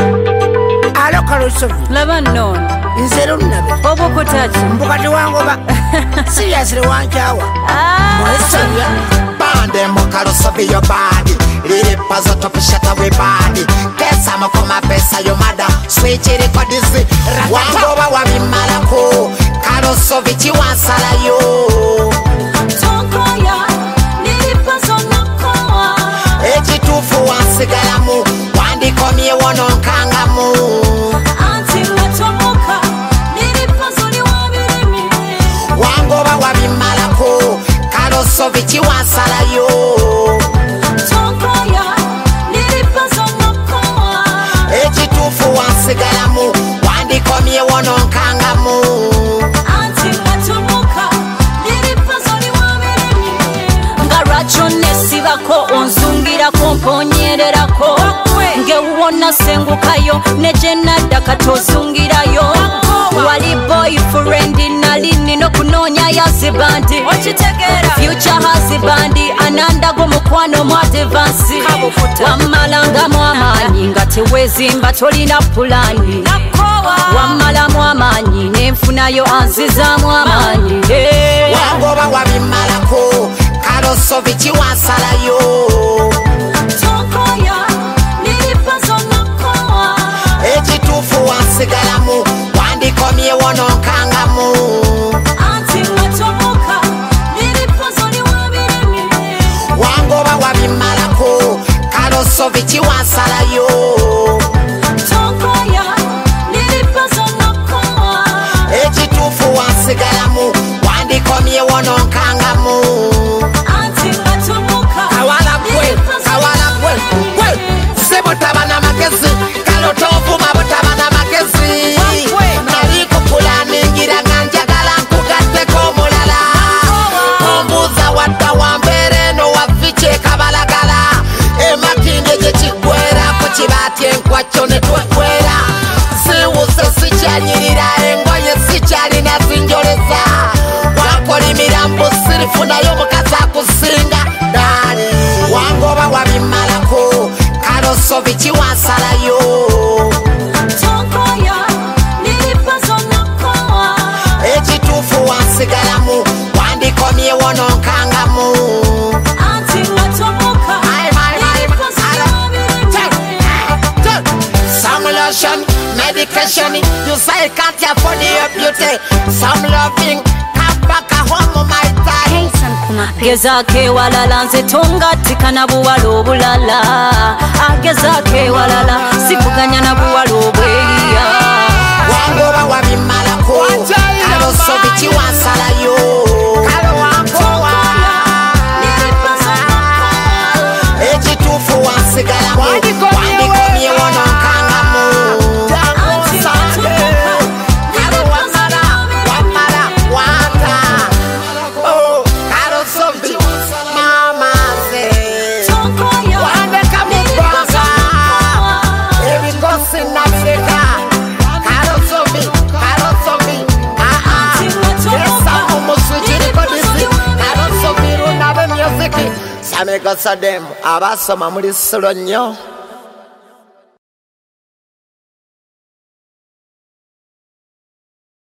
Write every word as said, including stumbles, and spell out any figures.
Alo Kalusovi. Laba nno. Nze Lunnabe. Obukutaki. Mbukati wangoba. Seriously wanchawa. Ah. Mwesoya. Bande mo Kalusovi your body. Lili pazo topi shata we body. Pesa mokoma pesa yo mada. Switch it for this. Wangoba wa mimalako. Kalusovi chiwansala yo. Tonkoya. Lili pazo nakoa. Echi tufu wansigalamu. Wandi komye wono nkangamu. Anti watomoka. Lili pazo ni wabirimi. Wangoba wa mimalako. Kalusovi chiwansala yo. Tonkoya. Lili pazo nakoa. Echi tufu wansigalamu. Wandi komye wono nkangamu. Anti watomoka. Lili pazo ni wabirimi. Ngaracho nesibako onzungira komponyererako. Ngewona sengukayo nejenada katozungirayo. Wali boyfriend nalini no kunonya yazibandi. Future husband ananda go mukwano mu advance. Wamalanga mwamanyi nga tewezimba tolina pulani. Wamala mwamanyi nenfunayo anziza mwamanyi. Wangoba wabimalako Kalusovi chiwansalayo. Tonkoya lili pazo nakoa. Ekitufu wansigalamu wandikomye wono nkangamu. Anti watomoka lili pazo ni wabirimi. Wangoba wabimalako Kalusovi chiwansalayo. Tonkoya lili pazo nakoa. Ekitufu wansigalamu wandikomye wono nkangamu. Anti watomoka Kawala kwe, kawala kwe, kwe. Sebutabana magezi, Kalutovu mabutabana magezi. Nali kukulani ngira nganjagala nkugatteko mulala. Ombuza wadda wambere no wafiche kabalagala. Emakinde gye kiggwera ku kibaati enkwacyo ne twekwera. Siwuse sikyanyirira engoye sikyalina zinjoleza. Wakolimira mbusirifu nayo mukazi akusinga dali. Wangoba wabimalako Kalusovi chiwansalayo. Tonkoya lili pazo nakoa. Ekitufu wansigalamu wandikomye wono nkangamu. Anti watomoka Aye, aye, aye, lili pazo ni wabirimi. Take some lotion, medication. You say you can't afford your beauty. Some loving, come back home my time. Gezaako ewalala nze tongatika na buwala obulala. Agezaako ewalala sivuganya na buwala obweriya. Wangoba wabimalako Kalusovi chiwansalayo. Ekitufu wansigalamu wandikomye wono nkangamu. Wamala wata. Oh, Kalusovi mama ze. Wandeka mubanga ebikosi nabireka. Kalusovi, Kalusovi, ah ah. Yesa umusujiri kodisi. Kalusovi Lunnabe music. Samego sadem abasoma muri solo nnyo.